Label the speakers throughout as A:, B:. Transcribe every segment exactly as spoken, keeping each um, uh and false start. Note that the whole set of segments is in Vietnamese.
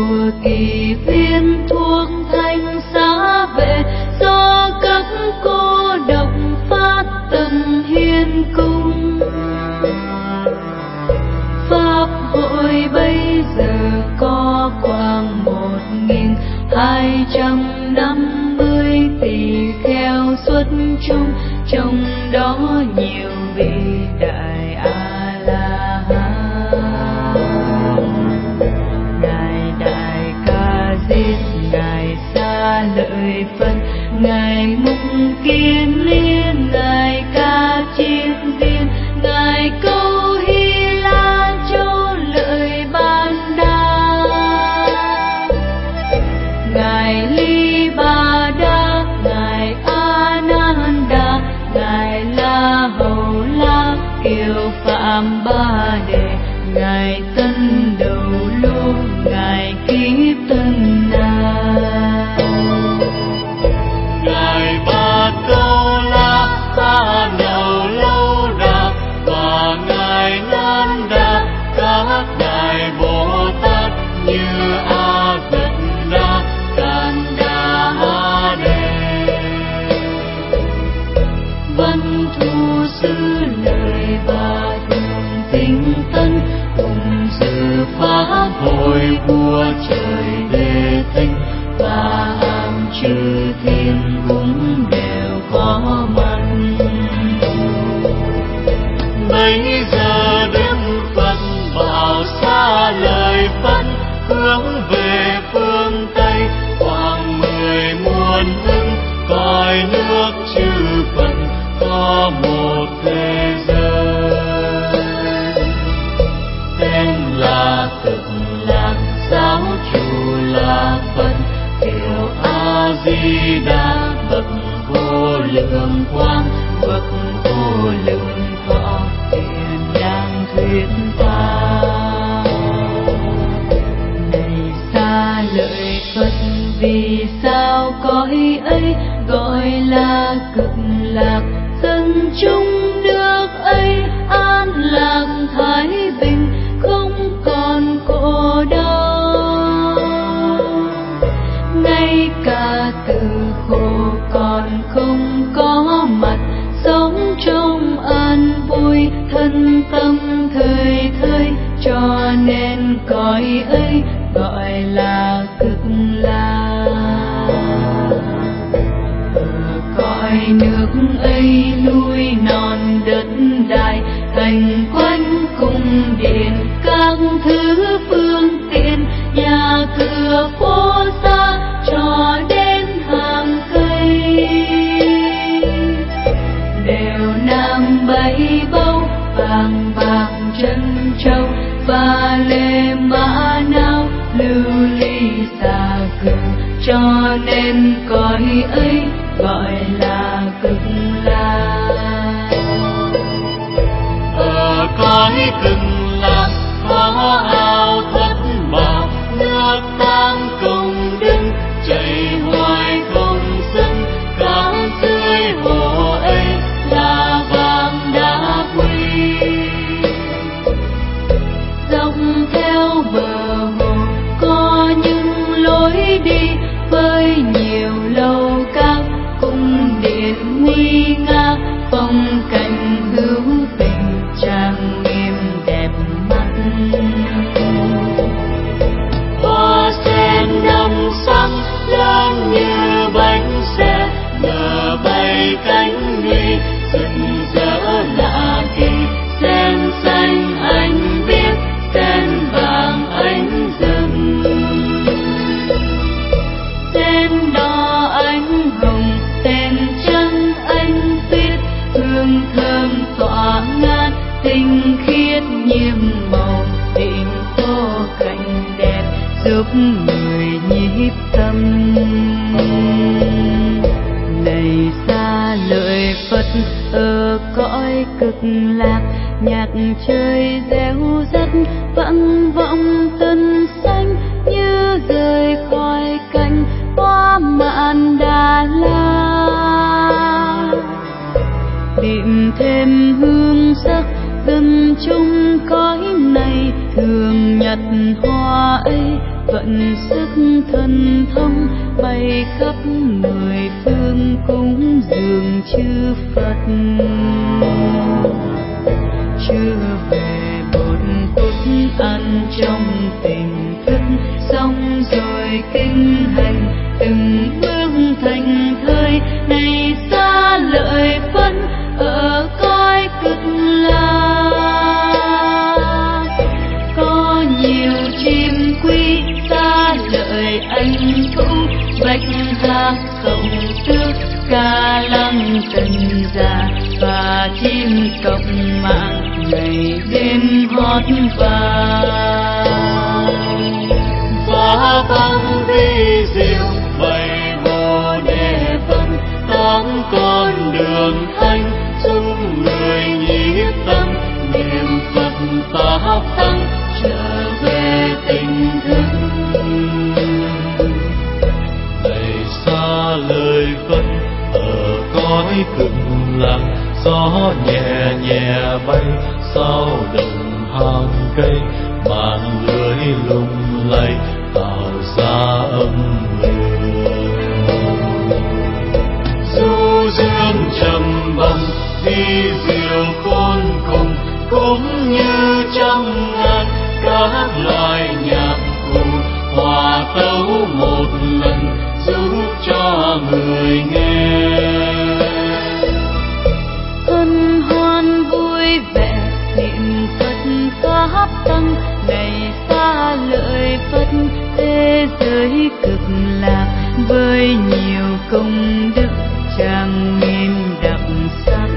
A: chùa Kỳ Viên thuốc thanh xá vệ, do các cô độc phát tâm hiến cung. Pháp hội bây giờ có khoảng một nghìn hai trăm năm mươi tỷ kheo xuất chúng, trong đó nhiều vị đại A La Hán. Ngài Đại Ca Diếp, ngài Sa Lợi Phật, ngài Mục Kiền Liên, ngài Ca Chiết Viên, ngài Câu Hy La Châu Lợi Ban Đa, ngài Ly Ba Đa, ngài A Nan Đa, ngài La Hầu La Kiều Phạm Ba Đề, ngài Tân Đầu Lô, ngài Kiếp Tân Na,
B: ngài Ba Câu La, A Đầu Lâu Đà và ngài Nan Đà, các đại Bồ Tát như A Phật Đà, Can Đà A Đề.
A: Văn Thù Sư Lợi và Thường Tinh Tân cùng dự pháp
B: Hội vua trời Đế Thích
A: và hàng chư thiên cũng đều có mặt.
B: Bây giờ Đức Phật bảo Sa Lợi Phật hướng về phương Tây, khoảng mười muôn hưng cõi nước chư Phật có một thế giới. Tên là Cực Lạc, giáo chủ là Phật, Thiệu A Di Đà, bậc vô lượng quang, bậc vô lượng thọ, thiện đang thuyết pháp.
A: Này Sa Lợi Phật, vì sao cõi ấy gọi là Cực Lạc? Dân chúng nước ấy an lạc thái bình, không còn khổ đau. Ngay cả từ khổ còn không có mặt, sống trong an vui, thân tâm thời thời, cho nên cõi ấy gọi là Cực Lạc. Ở cõi nước ấy núi non đất đai, thành quanh cung điện, các thứ phương tiện, nhà cửa phố xa, cho đến hàng cây, đều nam bảy báu, vàng bạc trân châu, và lê mã não, lưu ly xà cừ, cho nên cõi ấy gọi là Cực Lạc.
B: Ở cõi Cực Lạc có ao thất bảo, nước tam công đức chảy hoài không dứt, các dưới hồ ấy là vàng đá quý.
A: Dọc theo bờ hồ có những lối đi, với nhiều lầu cao, cung điện nguy nga, phong cảnh hữu tình, trang nghiêm đẹp mắt.
B: Hoa sen năm sắc lớn như bánh xe, nhờ bay cánh nguy, rực rỡ lạ kỳ. Sen xanh anh biết, sen vàng anh rừng,
A: Sen đỏ anh hồng, sen trắng anh tuyết, hương thơm tỏa ngát, tinh khiết nhiệm màu, tình tô cảnh đẹp, giúp người nhiếp tâm. Này Sa Lợi Phật, ở cõi Cực Lạc, nhạc chơi réo rắt, vang vọng tân xanh, như rời khỏi cánh hoa mạn Đà La. Tìm thêm hương sắc, dân chung cõi này thường nhặt hoa ấy vận sức thần thông bay khắp mười phương cúng dường chư Phật. Chưa về một phút ăn trong tình thức, xong rồi kinh hành từng bước thành thơi. Này xa lợi phân ở cõi cực lạc, có nhiều chim quy xa lợi anh vũ, bạch hạc cộng tước ca lăng tần già, và chim cộng mạng ngày đêm hót vang.
B: Và vang vi diệu bày bồ đề phân, tám con đường thanh giúp người nhiếp tâm, niệm Phật pháp tăng trở về tình thức.
C: Này xa lời Phật ở cõi cực lạc, gió nhẹ nhẹ bay sao đồng hàng cây, màn lưới lung lay tạo ra âm hưởng.
B: Du dương trầm bồng vi diệu khôn cùng, cũng như trăm ngàn các loại nhạc cụ hòa tấu một lần giúp cho người nghe.
A: Hân hoan vui vẻ niệm Phật pháp tăng, này xa lợi Phật thế giới cực lạc, với nhiều công đức trang nghiêm đặc sắc.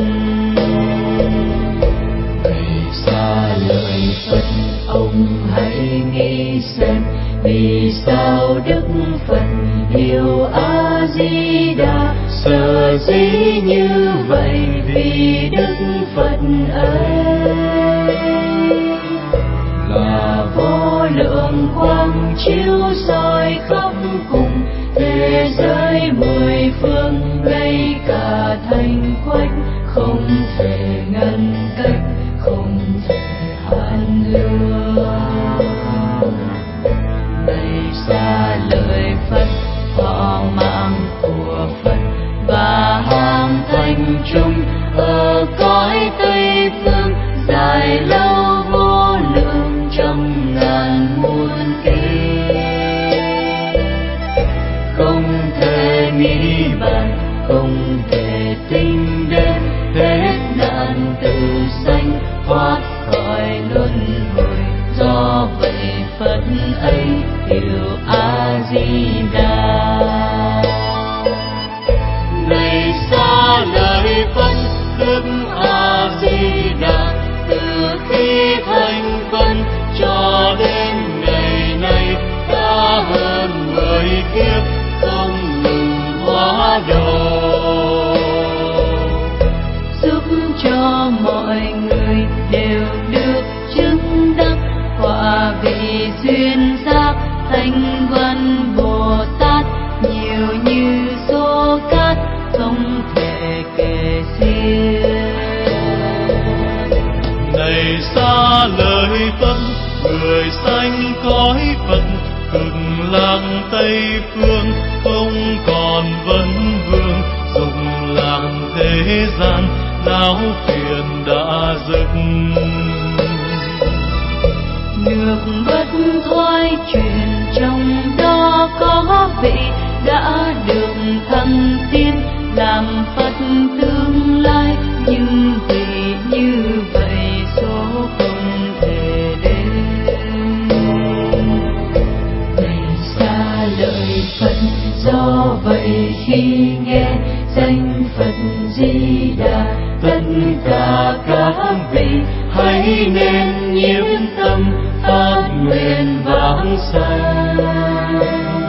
B: Này xa lợi Phật ông hãy nghĩ xem, vì sao Đức Phật hiệu A Di Đà sở dĩ như vậy, vì Đức Phật ấy là vô lượng quang chiếu soi khắp cùng thế giới mười phương, ngay cả thành quách không thể ngăn cách, không thể hạn lượng. Này xa lời Phật họ mạng của Phật và hàng thành chung ở cõi Tây phương, dài lâu vô lượng trăm ngàn muôn kiếp, không thể nghĩ bàn, không thể tính đến, hết nạn tử sanh thoát khỏi luân hồi. Do vậy Phật ấy hiệu A Di Đà. Này xa lời Phật thức A Di Đà, từ khi thành phân cho đến ngày nay đã hơn mười kiếp không ngừng hóa độ,
A: giúp cho mọi người đều được chứng đắc quả vị duyên giác thanh văn Bồ Tát, nhiều như số cát không thể kể xiết.
C: Này xa lời Phật người sanh cõi Phật cực lạc Tây phương, không còn vấn vương dùng làm thế gian, não phiền đã dứt.
A: Nước bất thoái chuyển trong đó có vị đã được thăng tiến làm Phật tương lai, nhưng vì như vậy số không thể đến.
B: Này xa lời Phật do vậy khi nghe danh Phật Di Đà, tất cả các vị hãy nên nhiếp tâm phát nguyện vãng sanh.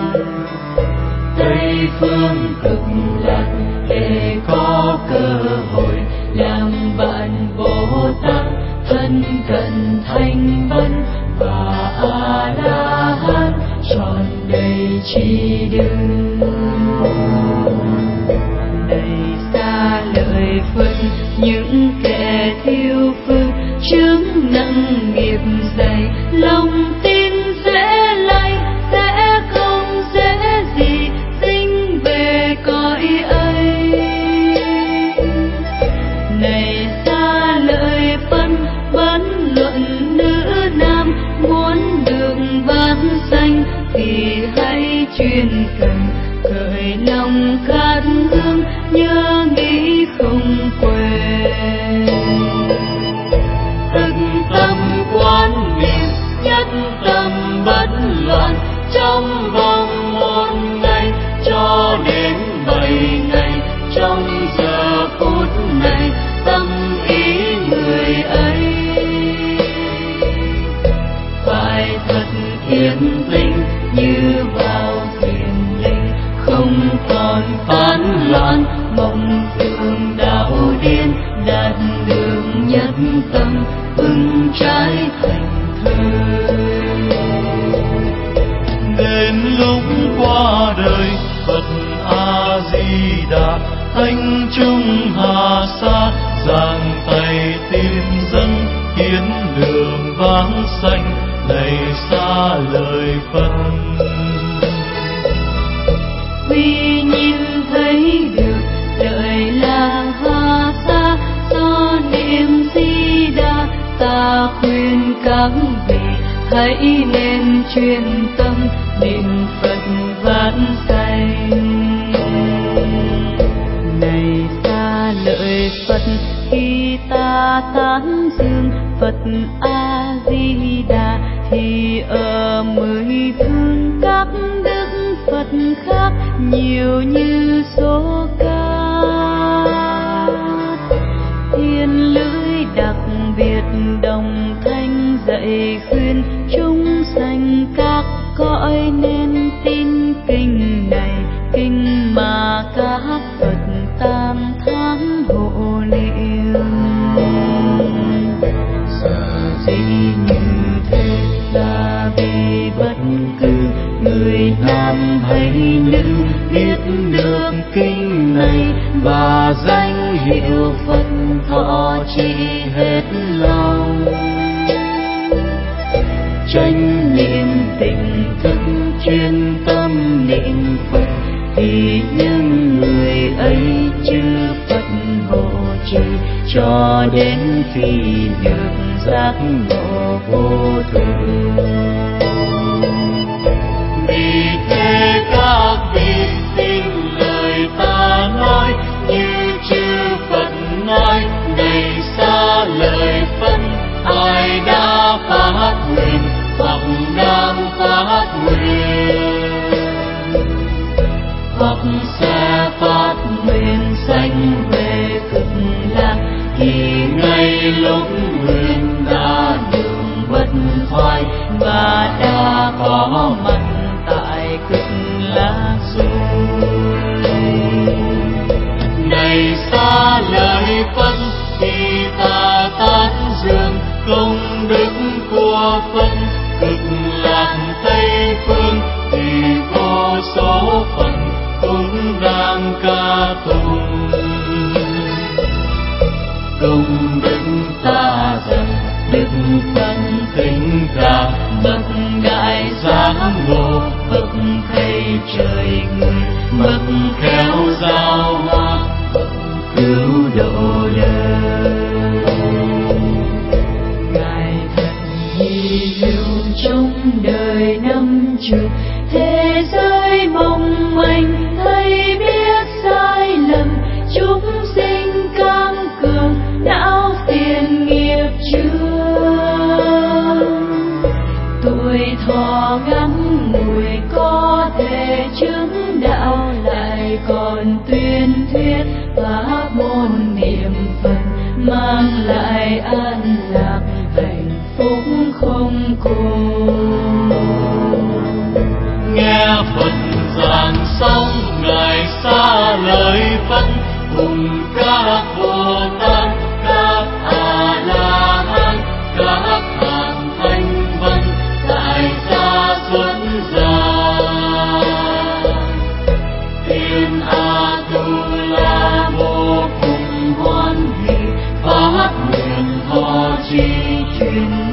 B: Tây phương cực lạc để có cơ hội làm bạn Bồ Tát thân cận thanh văn và A La Hán tròn đầy trí đức.
A: Này xa lợi Phật những kẻ thiêu phương chướng nặng nghiệp dày, lòng tin dễ lay thì hãy chuyên cần khởi lòng khát hương, nhớ nghĩ không quên.
B: Thực tâm quán niệm, nhất tâm bất loạn, trong vòng một ngày cho đến bảy ngày. Trong giờ phút này tâm ý người ấy phải thật yên tĩnh như bao thiền linh, không còn phán loạn mộng tưởng đạo điên, đạt đường nhất tâm vững trái thành thơi.
C: Đến lúc qua đời Phật A Di Đà, anh trung hà sa, giang tay tiên dân hiến đường vắng xanh, này xa lời Phật.
A: Vì nhìn thấy được đời làng Hà Sa, do niệm Di Đà, ta khuyên các vị hãy nên chuyên tâm niệm Phật vãng sanh. Này xa lợi Phật, khi ta tán dương Phật A Di Đà, thì ở mười phương các đức Phật khác nhiều như số cát. Thiên lưỡi đặc biệt đồng thanh dạy khuyên chúng sanh các cõi nên tin kinh này, kinh mà các Phật tam tháng hộ niệm. Sở dĩ như thế là vì bất cứ người nam hay nữ biết được kinh này và danh hiệu Phật thọ trì hết lòng. Chánh niệm tỉnh thức chuyên tâm niệm Phật, thì những người ấy chư Phật hộ trì cho đến khi được giác ngộ vô thường.
B: Vì thế các vị tin lời ta nói, như chư Phật nói, này xa lời phân, ai đã phát nguyện hoặc đang phát nguyện, hoặc sẽ phát nguyện sanh về cực lạc, thì ngay lúc nguyện đã đường bất thoại và đã có mặt tại cực lạc rồi. Này xa lời phân, thì ta tán dương công đức của phân, cực lạc Tây phương thì vô số phận cũng đang ca tụng. Công đức ta dâng đức phân tính cả, bậc đại giác ngộ, bậc thầy trời người, bậc khéo giao hoa, bậc cứu độ đời. Ngài thật hy hữu trong đời năm trường, thế giới mong manh thấy biết sai lầm, chúng sinh cam cường não phiền nghiệp chướng. Tuổi thọ ngắn ngủi có thể chứng đạo, lại còn tuyên thuyết pháp môn niệm Phật, mang lại an lạc hạnh phúc không cùng. Nghe Phật giảng xong, ngài xa lời phân, cùng các Bồ Tát, các A La Hán, các hàng thanh văn tại gia xuất gia. Thiên A Tu La vô cùng hoan hỷ, phát nguyện thọ trì chuyên